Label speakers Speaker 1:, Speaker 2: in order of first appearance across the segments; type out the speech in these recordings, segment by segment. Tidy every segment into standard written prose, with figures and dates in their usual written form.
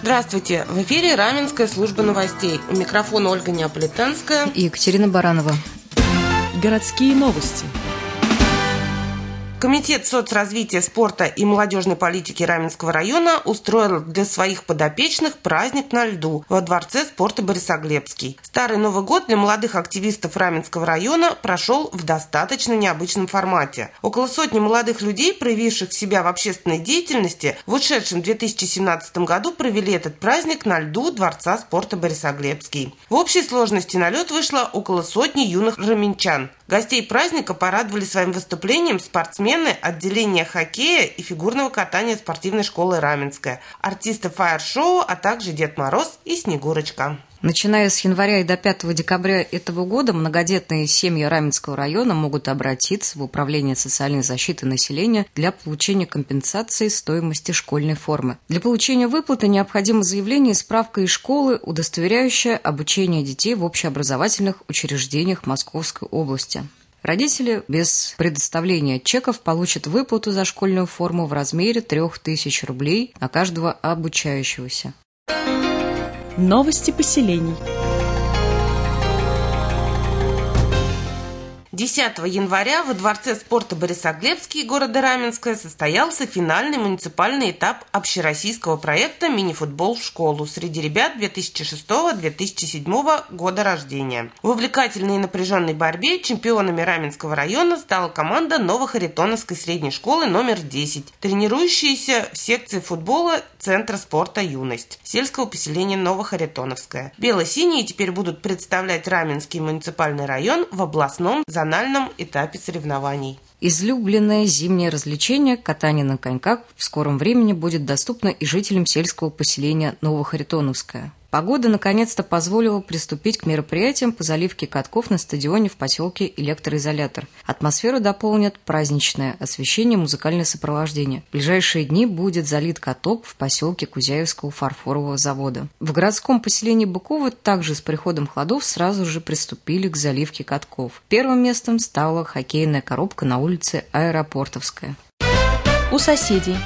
Speaker 1: Здравствуйте! В эфире Раменская служба новостей. У микрофона Ольга Неаполитанская
Speaker 2: и Екатерина Баранова.
Speaker 3: Городские новости.
Speaker 1: Комитет соцразвития, спорта и молодежной политики Раменского района устроил для своих подопечных праздник на льду во Дворце спорта Борисоглебский. Старый Новый год для молодых активистов Раменского района прошел в достаточно необычном формате. Около сотни молодых людей, проявивших себя в общественной деятельности, в ушедшем 2017 году провели этот праздник на льду Дворца спорта Борисоглебский. В общей сложности на лед вышло около сотни юных раменчан. Гостей праздника порадовали своим выступлением спортсмены отделения хоккея и фигурного катания спортивной школы «Раменская», артисты фаер-шоу, а также Дед Мороз и Снегурочка.
Speaker 2: Начиная с января и до 5 декабря этого года многодетные семьи Раменского района могут обратиться в Управление социальной защиты населения для получения компенсации стоимости школьной формы. Для получения выплаты необходимо заявление и справка из школы, удостоверяющая обучение детей в общеобразовательных учреждениях Московской области. Родители без предоставления чеков получат выплату за школьную форму в размере 3000 рублей на каждого обучающегося.
Speaker 3: Новости поселений.
Speaker 1: 10 января во Дворце спорта Борисоглебский города Раменское состоялся финальный муниципальный этап общероссийского проекта «Мини-футбол в школу» среди ребят 2006-2007 года рождения. В увлекательной и напряженной борьбе чемпионами Раменского района стала команда Новохаритоновской средней школы номер 10, тренирующаяся в секции футбола Центра спорта «Юность» сельского поселения Новохаритоновское. Бело-синие теперь будут представлять Раменский муниципальный район в областном зональном этапе соревнований.
Speaker 2: Излюбленное зимнее развлечение катание на коньках в скором времени будет доступно и жителям сельского поселения Новохаритоновское. Погода наконец-то позволила приступить к мероприятиям по заливке катков на стадионе в поселке Электроизолятор. Атмосферу дополнит праздничное освещение и музыкальное сопровождение. В ближайшие дни будет залит каток в поселке Кузяевского фарфорового завода. В городском поселении Быково также с приходом холодов сразу же приступили к заливке катков. Первым местом стала хоккейная коробка на улице Аэропортовская.
Speaker 3: У соседей.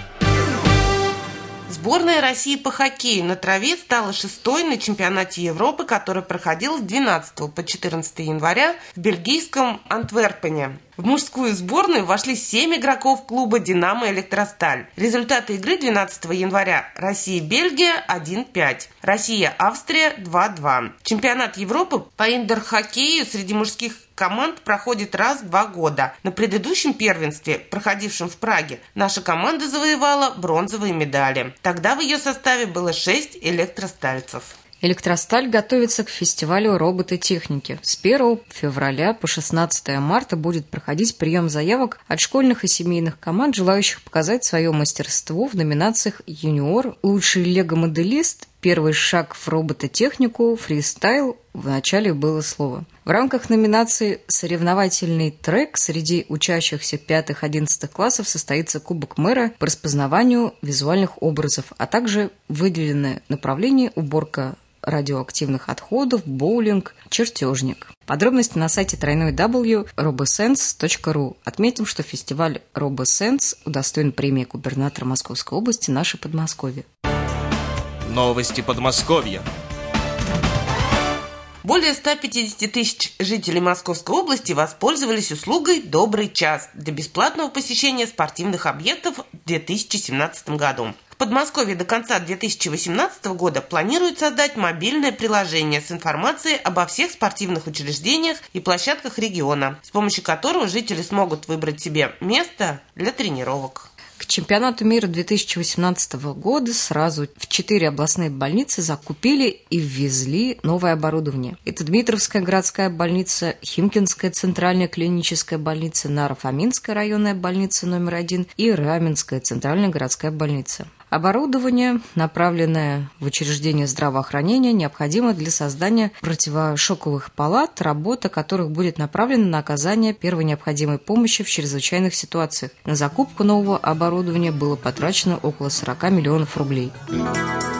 Speaker 1: Сборная России по хоккею на траве стала шестой на чемпионате Европы, который проходил с 12 по 14 января в бельгийском Антверпене. В мужскую сборную вошли 7 игроков клуба «Динамо Электросталь». Результаты игры 12 января: Россия-Бельгия 1-5, Россия-Австрия 2-2. Чемпионат Европы по индор-хоккею среди мужских команд проходит раз в 2 года. На предыдущем первенстве, проходившем в Праге, наша команда завоевала бронзовые медали. Тогда в ее составе было 6 электростальцев.
Speaker 2: Электросталь готовится к фестивалю робототехники. С 1 февраля по 16 марта будет проходить прием заявок от школьных и семейных команд, желающих показать свое мастерство в номинациях «Юниор», «Лучший лего-моделист», «Первый шаг в робототехнику», «Фристайл». В начале было слово. В рамках номинации «Соревновательный трек» среди учащихся 5-11 классов состоится Кубок мэра по распознаванию визуальных образов, а также выделенное направление уборка радиоактивных отходов, боулинг, чертежник. Подробности на сайте www.robosense.ru. Отметим, что фестиваль RoboSense удостоен премии губернатора Московской области «Наше Подмосковье».
Speaker 4: Новости Подмосковья.
Speaker 1: Более 150 тысяч жителей Московской области воспользовались услугой «Добрый час» для бесплатного посещения спортивных объектов в 2017 году. В Подмосковье до конца 2018 года планируют создать мобильное приложение с информацией обо всех спортивных учреждениях и площадках региона, с помощью которого жители смогут выбрать себе место для тренировок.
Speaker 2: К чемпионату мира 2018 года сразу в 4 областные больницы закупили и ввезли новое оборудование. Это Дмитровская городская больница, Химкинская центральная клиническая больница, Наро-Фоминская районная больница номер 1 и Раменская центральная городская больница. Оборудование, направленное в учреждение здравоохранения, необходимо для создания противошоковых палат, работа которых будет направлена на оказание первой необходимой помощи в чрезвычайных ситуациях. На закупку нового оборудования было потрачено около 40 миллионов рублей.